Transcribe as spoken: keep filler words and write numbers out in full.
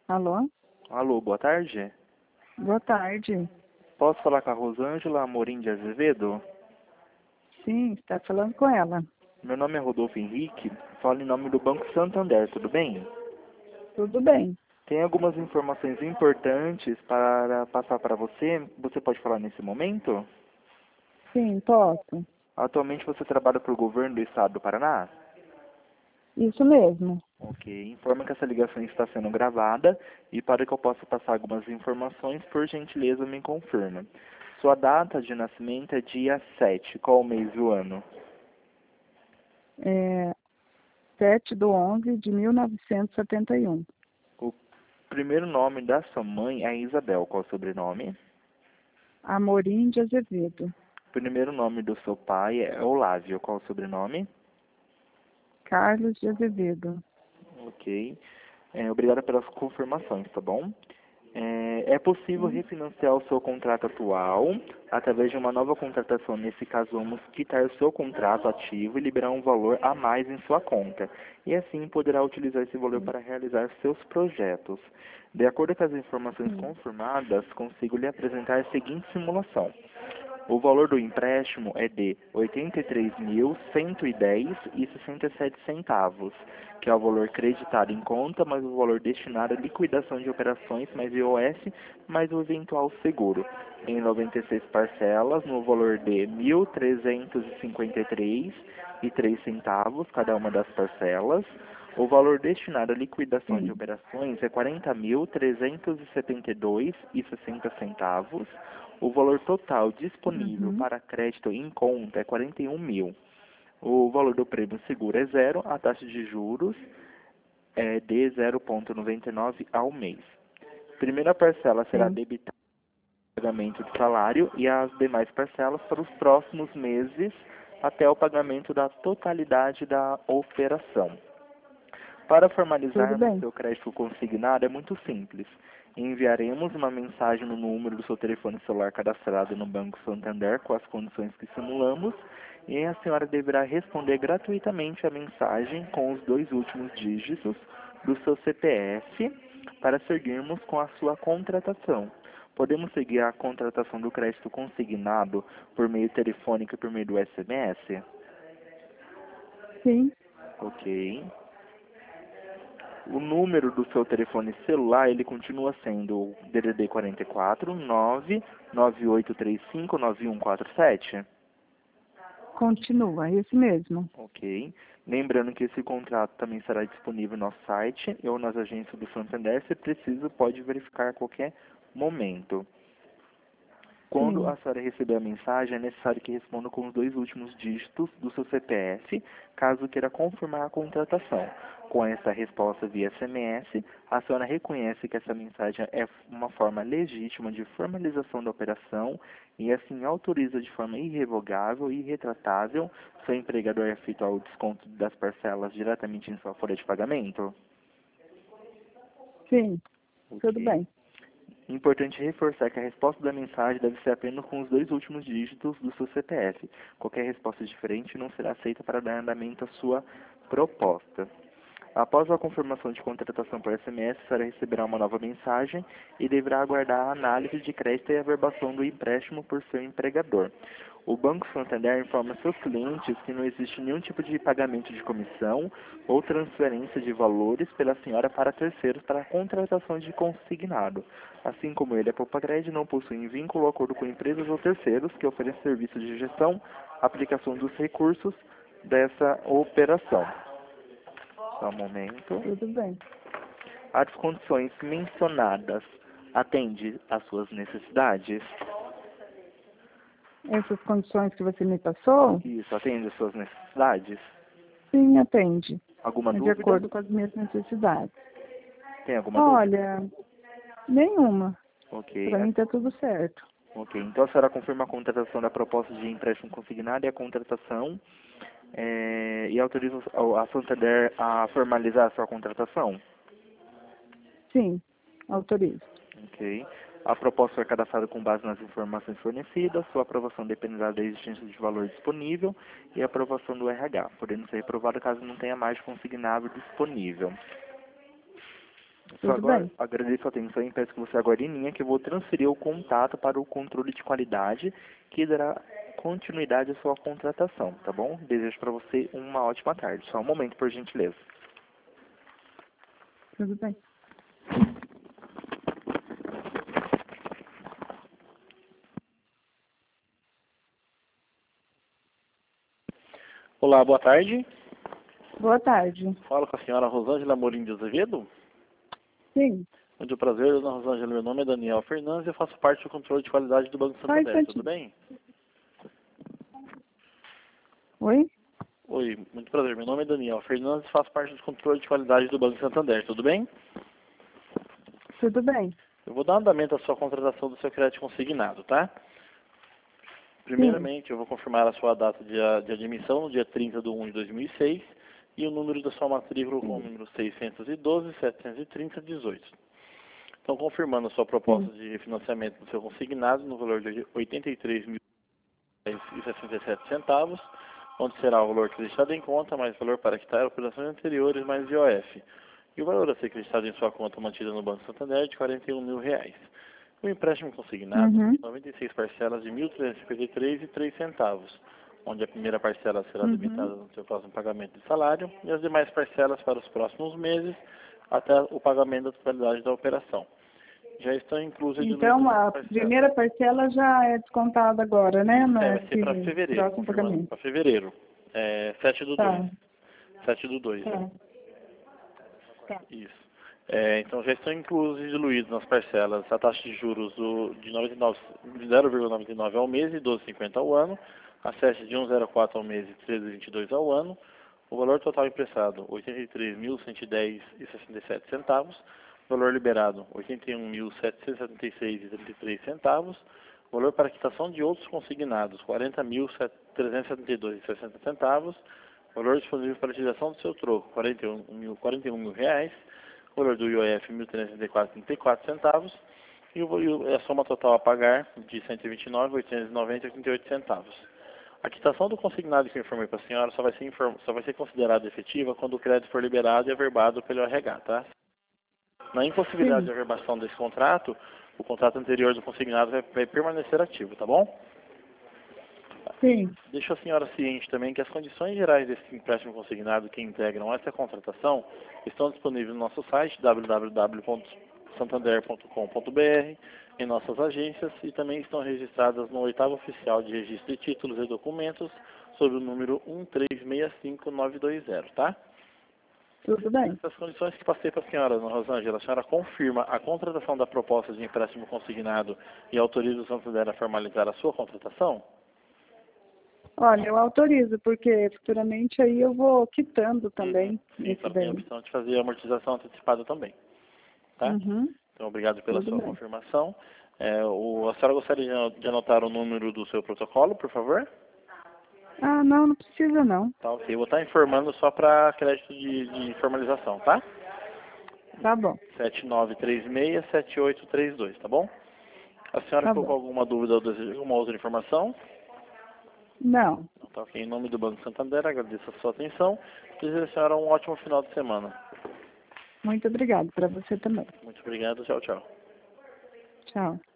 Alô? Alô, boa tarde. Boa tarde. Posso falar com a Rosângela Amorim de Azevedo? Sim, está falando com ela. Meu nome é Rodolfo Henrique, falo em nome do Banco Santander, tudo bem? Tudo bem. Tem algumas informações importantes para passar para você. Você pode falar nesse momento? Sim, posso. Atualmente você trabalha para o governo do estado do Paraná? Isso mesmo. Ok. Informa que essa ligação está sendo gravada e para que eu possa passar algumas informações, por gentileza, me confirma. Sua data de nascimento é dia sete. Qual o mês do ano? É sete de onze de mil novecentos e setenta e um. O primeiro nome da sua mãe é Isabel. Qual o sobrenome? Amorim de Azevedo. O primeiro nome do seu pai é Olávio. Qual o sobrenome? Carlos de Azevedo. Ok. É, obrigado pelas confirmações, tá bom? É, é possível Sim. refinanciar o seu contrato atual através de uma nova contratação. Nesse caso, vamos quitar o seu contrato ativo e liberar um valor a mais em sua conta. E assim poderá utilizar esse valor para realizar seus projetos. De acordo com as informações Sim. confirmadas, consigo lhe apresentar a seguinte simulação. O valor do empréstimo é de oitenta e três mil cento e dez reais e sessenta e sete centavos, que é o valor creditado em conta, mais o valor destinado à liquidação de operações, mais I O S, mais o eventual seguro, em noventa e seis parcelas, no valor de mil trezentos e cinquenta e três reais e três centavos, cada uma das parcelas. O valor destinado à liquidação de Sim. operações é quarenta mil trezentos e setenta e dois reais e sessenta centavos. O valor total disponível Uhum. para crédito em conta é quarenta e um mil. O valor do prêmio seguro é zero, a taxa de juros é de zero vírgula noventa e nove ao mês. Primeira parcela será Sim. debitada no pagamento de salário e as demais parcelas para os próximos meses até o pagamento da totalidade da operação. Para Tudo formalizarmos bem. seu crédito consignado é muito simples. Enviaremos uma mensagem no número do seu telefone celular cadastrado no Banco Santander com as condições que simulamos e a senhora deverá responder gratuitamente a mensagem com os dois últimos dígitos do seu C P F para seguirmos com a sua contratação. Podemos seguir a contratação do crédito consignado por meio telefônico e por meio do S M S? Sim. Ok. O número do seu telefone celular, ele continua sendo o D D D quarenta e quatro, nove nove oito três cinco, nove um quatro sete? Continua. Esse mesmo. Ok. Lembrando que esse contrato também será disponível no nosso site ou nas agências do Santander. Se preciso, pode verificar a qualquer momento. Quando Sim. a senhora receber a mensagem, é necessário que responda com os dois últimos dígitos do seu C P F, caso queira confirmar a contratação. Com essa resposta via S M S, a senhora reconhece que essa mensagem é uma forma legítima de formalização da operação e assim autoriza de forma irrevogável e irretratável seu empregador a efetuar o desconto das parcelas diretamente em sua folha de pagamento? Sim. Tudo Ok. bem. Importante reforçar que a resposta da mensagem deve ser apenas com os dois últimos dígitos do seu C P F. Qualquer resposta diferente não será aceita para dar andamento à sua proposta. Após a confirmação de contratação por S M S, a senhora receberá uma nova mensagem e deverá aguardar a análise de crédito e a averbação do empréstimo por seu empregador. O Banco Santander informa seus clientes que não existe nenhum tipo de pagamento de comissão ou transferência de valores pela senhora para terceiros para a contratação de consignado. Assim como ele, a Popagred não possui vínculo ou acordo com empresas ou terceiros que oferecem serviços de gestão, aplicação dos recursos dessa operação. Só um momento. Tudo bem. As condições mencionadas atende às suas necessidades? Essas condições que você me passou, Isso, atende às suas necessidades? sim, atende. Alguma É de dúvida? acordo com as minhas necessidades. Tem alguma dúvida? Olha, nenhuma. Ok, Para a- mim tá tudo certo. ok. Então a senhora confirma a contratação da proposta de empréstimo consignado e a contratação eh, e autoriza o- a Santander a formalizar a sua contratação? Sim, autorizo. Ok. A proposta foi cadastrada com base nas informações fornecidas. Sua aprovação dependerá da existência de valor disponível e a aprovação do R H, podendo ser reprovada caso não tenha mais consignável disponível. Só Tudo agora, bem. agradeço a atenção e peço que você aguarde em linha que eu vou transferir o contato para o controle de qualidade que dará continuidade à sua contratação, tá bom? Desejo para você uma ótima tarde. Só um momento, por gentileza. Tudo bem. Olá, boa tarde. Boa tarde. Falo com a senhora Rosângela Morim de Azevedo. Sim. Muito prazer, dona Rosângela. Meu nome é Daniel Fernandes e eu faço parte do controle de qualidade do Banco Só um Santander. Tudo instantinho. bem? Oi? Oi, muito prazer. Meu nome é Daniel Fernandes e faço parte do controle de qualidade do Banco Santander. Tudo bem? Tudo bem. Eu vou dar andamento à sua contratação do seu crédito consignado, tá? Primeiramente, eu vou confirmar a sua data de, de admissão no dia trinta de um de dois mil e seis e o número da sua matrícula com o número seiscentos e doze, setecentos e trinta, dezoito. Então, confirmando a sua proposta Sim. de refinanciamento do seu consignado no valor de oitenta e três mil reais e sessenta e sete centavos, onde será o valor acreditado em conta, mais valor para quitar operações anteriores, mais I O F. E o valor a ser acreditado em sua conta mantida no Banco Santander é de quarenta e um mil reais. O empréstimo consignado Uhum. tem noventa e seis parcelas de mil trezentos e cinquenta e três reais e três centavos, onde a primeira parcela será Uhum. debitada no seu próximo pagamento de salário e as demais parcelas para os próximos meses até o pagamento da totalidade da operação. Já estão inclusas de Então, a parcelas. primeira parcela já é descontada agora, né? É, vai ser para Nesse fevereiro, próximo confirmando pagamento. para fevereiro. É, sete do dois. Tá. sete do dois. Tá. Tá. Isso. É, então já estão inclusos e diluídos nas parcelas a taxa de juros do, de noventa e nove, de zero vírgula noventa e nove ao mês e doze vírgula cinquenta ao ano, a sete de um vírgula zero quatro ao mês e treze vírgula vinte e dois ao ano, o valor total emprestado oitenta e três mil cento e dez reais e sessenta e sete centavos, valor liberado oitenta e um mil setecentos e setenta e seis reais e trinta e três centavos, valor para quitação de outros consignados quarenta mil trezentos e setenta e dois reais e sessenta centavos, valor disponível para utilização do seu troco quarenta e um mil, quarenta e um mil reais, o valor do I O F mil trezentos e quatro reais e trinta e quatro centavos e, o, e o- a soma total a pagar de cento e vinte e nove mil oitocentos e noventa reais e oitenta e oito centavos. A quitação do consignado que eu informei para a senhora só vai, ser inform, só vai ser considerada efetiva quando o crédito for liberado e averbado pelo R H, tá? Na impossibilidade Sim. de averbação desse contrato, o contrato anterior do consignado vai, vai permanecer ativo, tá bom? Sim. Deixo a senhora ciente também que as condições gerais desse empréstimo consignado que integram essa contratação estão disponíveis no nosso site w w w ponto santander ponto com ponto b r, em nossas agências e também estão registradas no oitavo oficial de registro de títulos e documentos sob o número um três seis cinco nove dois zero, tá? Tudo bem. Essas condições que passei para a senhora, dona Rosângela, a senhora confirma a contratação da proposta de empréstimo consignado e autoriza o Santander a formalizar a sua contratação? Olha, eu autorizo, porque futuramente aí eu vou quitando também Uhum. Sim, isso só tem a daí. opção de fazer a amortização antecipada também, tá? Uhum. Então, obrigado pela Tudo sua bem. confirmação. É, o, a senhora gostaria de ano- de anotar o número do seu protocolo, por favor? Ah, não, não precisa não. Tá, ok. Eu vou estar informando só para crédito de, de formalização, tá? Tá bom. sete nove três seis, sete oito três dois, tá bom? A senhora Tá ficou com bom. alguma dúvida ou deseja alguma outra informação? Não. Não, tá ok. Em nome do Banco Santander, agradeço a sua atenção. Desejo a senhora um ótimo final de semana. Muito obrigado para você também. Muito obrigado. Tchau, tchau. Tchau.